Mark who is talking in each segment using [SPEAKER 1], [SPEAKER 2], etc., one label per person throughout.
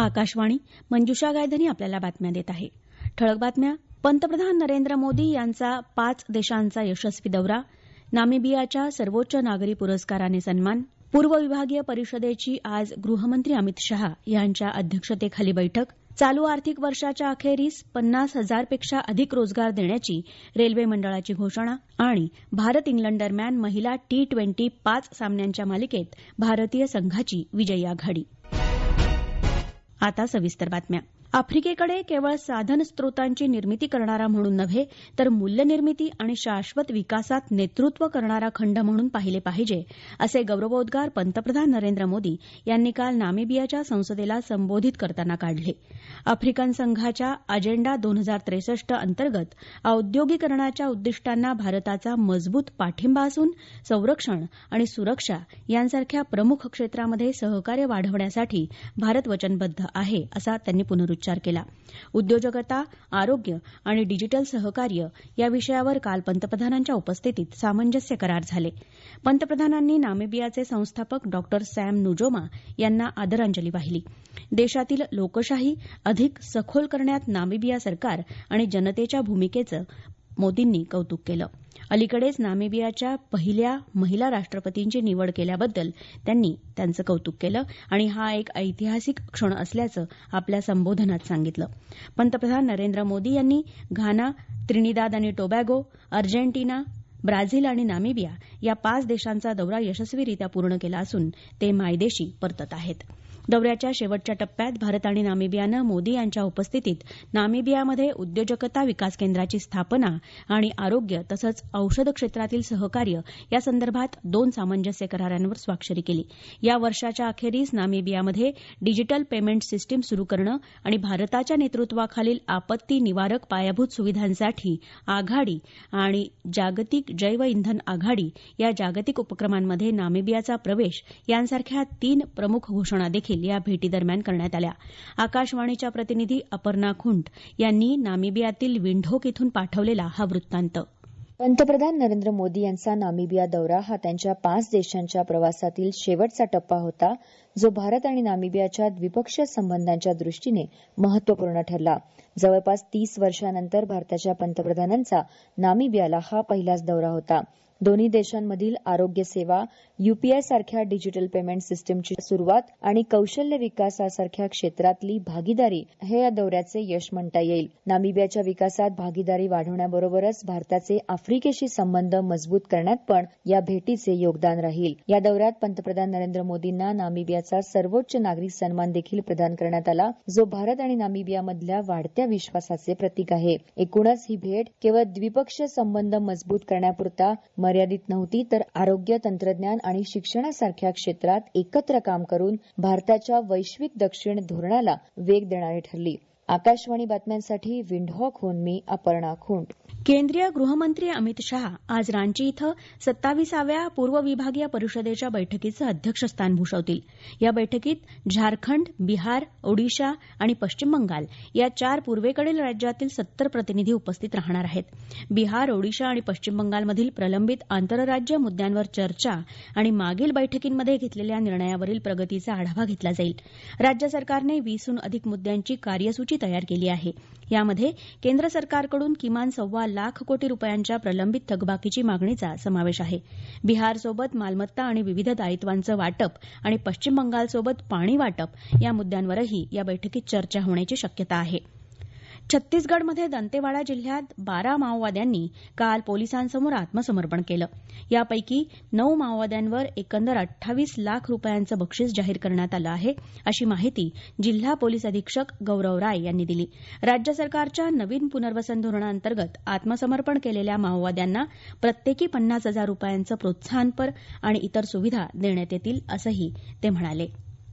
[SPEAKER 1] आकाशवाणी. मंजुषा गायधनी आपल्याला बातम्या देत आहे. ठळक बातम्या. पंतप्रधान नरेंद्र मोदी यांचा 5 देशांचा यशस्वी दौरा. नामिबियाच्या सर्वोच्च नागरी पुरस्काराने सन्मान. पूर्व विभागीय परिषदेची आज गृहमंत्री अमित शहा यांच्या अध्यक्षतेखाली बैठक. चालू आर्थिक वर्षाच्या अखेरीस 50,000पेक्षा अधिक रोजगार देण्याची रेल्वे मंडळाची घोषणा. आणि भारत इंग्लंड दरम्यान महिला T20 5 सामन्यांच्या मालिकेत भारतीय संघाची विजयी आघाडी. आता सविस्तर बातम्या. आफ्रिकेकडे केवळ साधन स्रोतांची निर्मिती करणारा म्हणून नव्हे तर मूल्यनिर्मिती आणि शाश्वत विकासात नेतृत्व करणारा खंड म्हणून पाहिले पाहिजे असे गौरवोद्गार पंतप्रधान नरेंद्र मोदी यांनी काल नामिबियाच्या संसदेला संबोधित करताना काढले. आफ्रिकन संघाच्या अजेंडा 2063 अंतर्गत औद्योगिकरणाच्या उद्दिष्टांना भारताचा मजबूत पाठिंबा असून संरक्षण आणि सुरक्षा यांसारख्या प्रमुख क्षेत्रामध्ये सहकार्य वाढवण्यासाठी भारत वचनबद्ध आहे असा त्यांनी पुनरुच्चार केला. उद्योजकता, आरोग्य आणि डिजिटल सहकार्य या विषयावर काल पंतप्रधानांच्या उपस्थितीत सामंजस्य करार झाले. पंतप्रधानांनी नामिबियाचे संस्थापक डॉ. सॅम नुजोमा यांना आदरांजली वाहिली. देशातील लोकशाही अधिक सखोल करण्यात नामिबिया सरकार आणि जनतेच्या भूमिकेचं मोदींनी कौतुक केलं. अलीकडेच नामिबियाच्या पहिल्या महिला राष्ट्रपतींची निवड केल्याबद्दल त्यांनी त्यांचं कौतुक केलं आणि हा एक ऐतिहासिक क्षण असल्याचं आपल्या संबोधनात सांगितलं. पंतप्रधान नरेंद्र मोदी यांनी घाना, त्रिनिदाद आणि टोबॅगो, अर्जेंटिना, ब्राझील आणि नामिबिया या 5 देशांचा दौरा यशस्वीरित्या पूर्ण केला असून ते मायदेशी परतत आहेत. दौऱ्याच्या शेवटच्या टप्प्यात भारत आणि नामिबियानं मोदी यांच्या उपस्थितीत नामिबियामध्ये उद्योजकता विकास केंद्राची स्थापना आणि आरोग्य तसंच औषध क्षेत्रातील सहकार्य यासंदर्भात 2 सामंजस्य करारांवर स्वाक्षरी केली. या वर्षाच्या अखेरीस नामिबियामध्ये डिजिटल पेमेंट सिस्टीम सुरू करणं आणि भारताच्या नेतृत्वाखालील आपत्ती निवारक पायाभूत सुविधांसाठी आघाडी आणि जागतिक जैव इंधन आघाडी या जागतिक उपक्रमांमध्ये नामिबियाचा प्रवेश यांसारख्या 3 प्रमुख घोषणा देखील या भेटीदरम्यान करण्यात आल्या. आकाशवाणीच्या प्रतिनिधी अपर्णा खुंट यांनी नामिबियातील विंडहोक इथून पाठवलेला हा वृत्तांत.
[SPEAKER 2] पंतप्रधान नरेंद्र मोदी यांचा नामिबिया दौरा हा त्यांच्या 5 देशांच्या प्रवासातील शेवटचा टप्पा होता, जो भारत आणि नामिबियाच्या द्विपक्षीय संबंधांच्या दृष्टीने महत्वपूर्ण ठरला. जवळपास 30 वर्षांनंतर भारताच्या पंतप्रधानांचा नामिबियाला हा पहिलाच दौरा होता. दोन्ही देशांमधील आरोग्य सेवा, यूपीआय सारख्या डिजिटल पेमेंट सिस्टीमची सुरुवात आणि कौशल्य विकासासारख्या क्षेत्रातली भागीदारी हे या दौऱ्याचे यश म्हणता येईल. नामिबियाच्या विकासात भागीदारी वाढवण्याबरोबरच भारताचे आफ्रिकेशी संबंध मजबूत करण्यात पण या भेटीचे योगदान राहील. या दौऱ्यात पंतप्रधान नरेंद्र मोदींना नामिबियाचा सर्वोच्च नागरी सन्मान देखील प्रदान करण्यात आला, जो भारत आणि नामिबियामधल्या वाढत्या विश्वासाचे प्रतीक आहे. एकूणच ही भेट केवळ द्विपक्षीय संबंध मजबूत करण्यापुरता मर्यादित नव्हती, तर आरोग्य, तंत्रज्ञान आणि शिक्षणासारख्या क्षेत्रात एकत्र काम करून भारताच्या वैश्विक दक्षिण धोरणाला वेग देणारी ठरली. आकाशवाणी बातम्यांसाठी विंडहॉकहून मी अपर्णा खुंट.
[SPEAKER 1] केंद्रीय गृहमंत्री अमित शहा आज रांची इथं 27व्या पूर्व विभागीय परिषदेच्या बैठकीचं अध्यक्षस्थान भूषवतील. या बैठकीत झारखंड, बिहार, ओडिशा आणि पश्चिम बंगाल या 4 पूर्वेकडील राज्यातील 70 प्रतिनिधी उपस्थित राहणार आहेत. बिहार, ओडिशा आणि पश्चिम बंगालमधील प्रलंबित आंतरराज्य मुद्द्यांवर चर्चा आणि मागील बैठकींमध्ये घेतलेल्या निर्णयावरील प्रगतीचा आढावा घेतला जाईल. राज्य सरकारने 20हून अधिक मुद्द्यांची कार्यसूची तयार केली आहे. यामध्ये केंद्र सरकारकडून किमान 1.25 लाख कोटी रुपयांच्या प्रलंबित थकबाकीची मागणीचा समावेश आहे. बिहारसोबत मालमत्ता आणि विविध दायित्वांचं वाटप आणि पश्चिम बंगालसोबत पाणी वाटप या मुद्द्यांवरही या बैठकीत चर्चा होण्याची शक्यता आहे. छत्तीसगडमध्ये दंतेवाडा जिल्ह्यात 12 माओवाद्यांनी काल पोलिसांसमोर आत्मसमर्पण केलं. यापैकी 9 माओवाद्यांवर एकंदर 28 लाख रुपयांचं बक्षीस जाहीर करण्यात आलं आहे, अशी माहिती जिल्हा पोलीस अधीक्षक गौरव राय यांनी दिली. राज्य सरकारच्या नवीन पुनर्वसन धोरणाअंतर्गत आत्मसमर्पण केलेल्या माओवाद्यांना प्रत्येकी 50,000 रुपयांचं प्रोत्साहनपर आणि इतर सुविधा देण्यात येतील, असंही ते म्हणाले.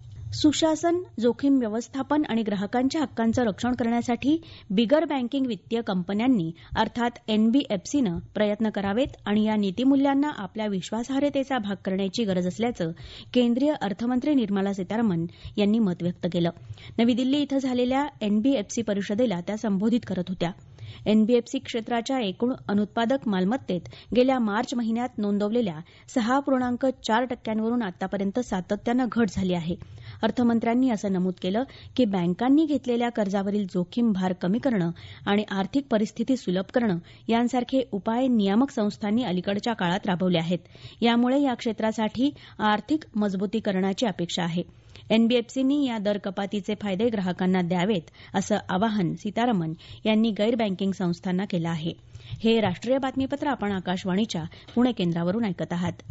[SPEAKER 1] सुशासन, जोखीम व्यवस्थापन आणि ग्राहकांच्या हक्कांचं रक्षण करण्यासाठी बिगर बँकिंग वित्तीय कंपन्यांनी अर्थात एनबीएफसीनं प्रयत्न करावेत आणि या नीतिमूल्यांना आपल्या विश्वासार्हतेचा भाग करण्याची गरज असल्याचं केंद्रीय अर्थमंत्री निर्मला सीतारामन यांनी मत व्यक्त केलं. नवी दिल्ली इथं झालेल्या एनबीएफसी परिषदेला त्या संबोधित करत होत्या. एनबीएफसी क्षेत्राच्या एकूण अनुत्पादक मालमत्तेत गेल्या मार्च महिन्यात नोंदवलेल्या 6.4% वरून आतापर्यंत सातत्यानं घट झाली आहे. अर्थमंत्र्यांनी असं नमूद केलं की बँकांनी घेतलेल्या कर्जावरील जोखीम भार कमी करणं आणि आर्थिक परिस्थिती सुलभ करणं यांसारखे उपाय नियामक संस्थांनी अलीकडच्या काळात राबवले आहेत. यामुळे या क्षेत्रासाठी आर्थिक मजबूतीकरणाची अपेक्षा आहे. एनबीएफसींनी या दर कपातीचे फायदे ग्राहकांना द्यावेत असं आवाहन सीतारामन यांनी गैर बँकिंग संस्थांना केलं आहे. हे राष्ट्रीय बातमीपत्र आपण आकाशवाणीच्या पुणे केंद्रावरून ऐकत आहात.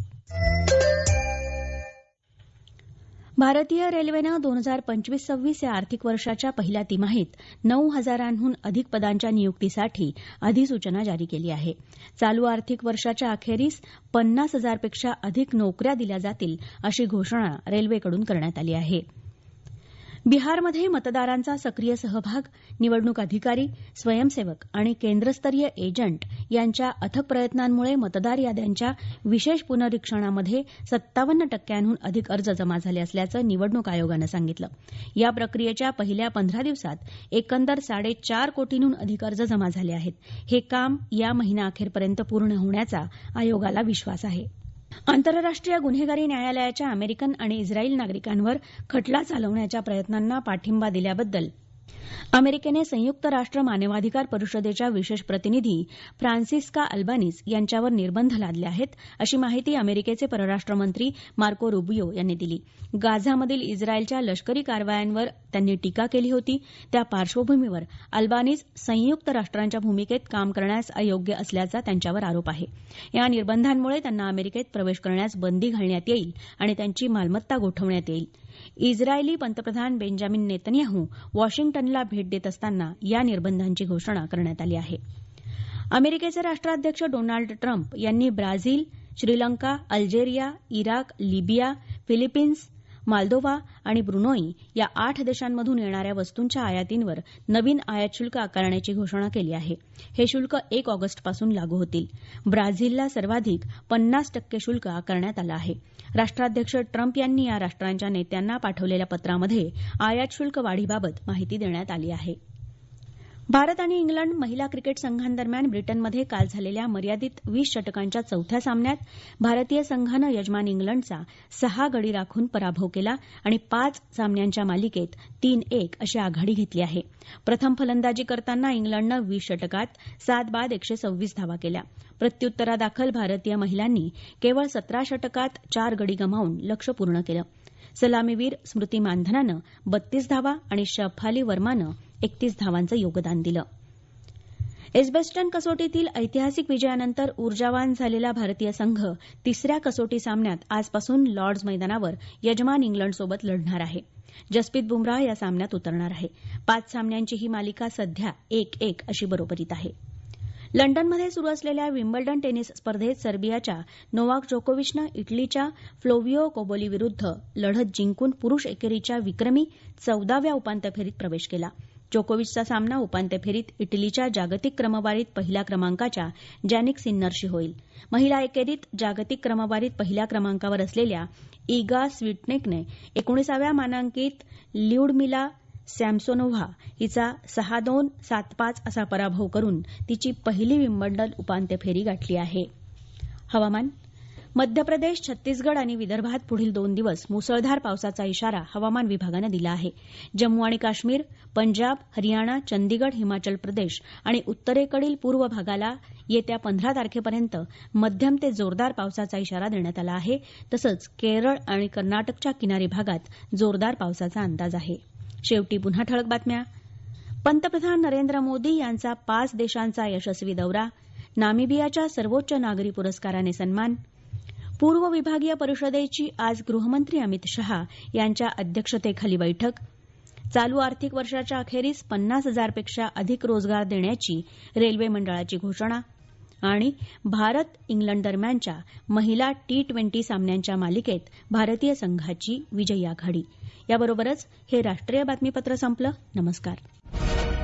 [SPEAKER 1] भारतीय रेल्वेनं 2025-26 या आर्थिक वर्षाच्या पहिल्या तिमाहीत 9,000हून अधिक पदांच्या नियुक्तीसाठी अधिसूचना जारी केली आहे. चालू आर्थिक वर्षाच्या अखेरीस 50,000पेक्षा अधिक नोकऱ्या दिल्या जातील अशी घोषणा रेल्वेकडून करण्यात आली आहे. बिहारमध्ये मतदारांचा सक्रिय सहभाग, निवडणूक अधिकारी, स्वयंसेवक आणि केंद्रस्तरीय एजंट यांच्या अथक प्रयत्नांमुळे मतदार याद्यांच्या विशेष पुनरीक्षणामध्ये 57% अधिक अर्ज जमा झाले असल्याचं निवडणूक आयोगानं सांगितलं. या प्रक्रियेच्या पहिल्या 15 दिवसात एकंदर 4.5 कोटींहून अधिक अर्ज जमा झाले आहेत. हे काम या महिनाअखेरपर्यंत पूर्ण होण्याचा आयोगाला विश्वास आहे. आंतरराष्ट्रीय गुन्हेगारी न्यायालयाच्या अमेरिकन आणि इस्रायल नागरिकांवर खटला चालवण्याच्या प्रयत्नांना पाठिंबा दिल्याबद्दल अमेरिकेने संयुक्त राष्ट्र मानवाधिकार परिषदेच्या विशेष प्रतिनिधी फ्रान्सिस्का अल्बानीज यांच्यावर निर्बंध लादले आहेत, अशी माहिती अमेरिकेचे परराष्ट्र मंत्री मार्को रुबियो यांनी दिली. गाझामधील इस्रायलच्या लष्करी कारवायांवर त्यांनी टीका केली होती. त्या पार्श्वभूमीवर अल्बानीज संयुक्त राष्ट्रांच्या भूमिकेत काम करण्यास अयोग्य असल्याचा त्यांच्यावर आरोप आहे. या निर्बंधांमुळे त्यांना अमेरिकेत प्रवेश करण्यास बंदी घालण्यात येईल आणि त्यांची मालमत्ता गोठवण्यात येईल. इस्रायली पंतप्रधान बेंजामिन नेतन्याहू वॉशिंग्टनला भेट देत असताना या निर्बंधांची घोषणा करण्यात आली आहे. अमेरिकेचे राष्ट्राध्यक्ष डोनाल्ड ट्रम्प यांनी Brazil, Sri Lanka, Algeria, Iraq, Libya, Philippines, Moldova आणि ब्रुनोई या 8 देशांमधून येणाऱ्या वस्तूंच्या आयातींवर नवीन आयात शुल्क आकारण्याची घोषणा केली आहे. हे शुल्क 1 ऑगस्टपासून लागू होतील. ब्राझीलला सर्वाधिक 50% शुल्क आकारण्यात आलं आहे. राष्ट्राध्यक्ष ट्रम्प यांनी या राष्ट्रांच्या नेत्यांना पाठवलेल्या पत्रामध्ये आयात शुल्क वाढीबाबत माहिती देण्यात आली आहे. भारत आणि इंग्लंड महिला क्रिकेट संघांदरम्यान ब्रिटनमध्ये काल झालेल्या मर्यादित 20 षटकांच्या चौथ्या सामन्यात भारतीय संघानं यजमान इंग्लंडचा 6 गडी राखून पराभव केला आणि 5 सामन्यांच्या मालिकेत 3-1 अशी आघाडी घेतली आहे. प्रथम फलंदाजी करताना इंग्लंडनं 20 षटकात 7 बाद 126 धावा केल्या. प्रत्युत्तरादाखल भारतीय महिलांनी केवळ 17 षटकात 4 गडी गमावून लक्ष्य पूर्ण केलं. सलामीवीर स्मृती मानधनानं 32 धावा आणि शफाली वर्मानं 31 धावांचं योगदान दिलं. एजबेस्टन कसोटीतील ऐतिहासिक विजयानंतर ऊर्जावान झालेला भारतीय संघ तिसऱ्या कसोटी सामन्यात आजपासून लॉर्ड्स मैदानावर यजमान इंग्लंडसोबत लढणार आहे. जसप्रीत बुमराह या सामन्यात उतरणार आहे. 5 सामन्यांची ही मालिका सध्या 1-1 अशी बरोबरीत आहे. लंडनमध्ये सुरू असलेल्या विम्बल्डन टेनिस स्पर्धेत सर्बियाच्या नोवाक जोकोविचनं इटलीच्या फ्लोव्हिओ कोबोली विरुद्ध लढत जिंकून पुरुष एकेरीच्या विक्रमी 14व्या उपांत्य फेरीत प्रवेश केला. जोकोविचचा सामना उपांत्य फेरीत इटलीच्या जागतिक क्रमवारीत पहिल्या क्रमांकाच्या जॅनिक सिन्नरशी होईल. महिला एकेरीत जागतिक क्रमवारीत पहिल्या क्रमांकावर असलेल्या इगा स्विटनेकने 19व्या मानांकित ल्युडमिला सॅमसोनोव्हा हिचा 6-2, 7-5 असा पराभव करून तिची पहिली विम्बल्डन उपांत्य फेरी गाठली आहे. हवामान. मध्य प्रदेश, छत्तीसगड आणि विदर्भात पुढील 2 दिवस मुसळधार पावसाचा इशारा हवामान विभागानं दिला आहे. जम्मू आणि काश्मीर, पंजाब, हरियाणा, चंदीगड, हिमाचल प्रदेश आणि उत्तरेकडील पूर्व भागाला येत्या 15 तारखेपर्यंत मध्यम ते जोरदार पावसाचा इशारा देण्यात आला आहे. तसंच केरळ आणि कर्नाटकच्या किनारी भागात जोरदार पावसाचा अंदाज आहे. शेवटी पुन्हा ठळक बातम्या. पंतप्रधान नरेंद्र मोदी यांचा 5 देशांचा यशस्वी दौरा. नामिबियाच्या सर्वोच्च नागरी पुरस्काराने सन्मान. पूर्व विभागीय परिषदेची आज गृहमंत्री अमित शहा यांच्या अध्यक्षतेखाली बैठक. चालू आर्थिक वर्षाच्या अखेरीस 50,000पेक्षा अधिक रोजगार देण्याची रेल्वे मंडळाची घोषणा. आणि भारत इंग्लंड दरम्यानच्या महिला T20 सामन्यांच्या मालिकेत भारतीय संघाची विजयी आघाडी. याबरोबरच हे राष्ट्रीय बातमीपत्र संपलं. नमस्कार.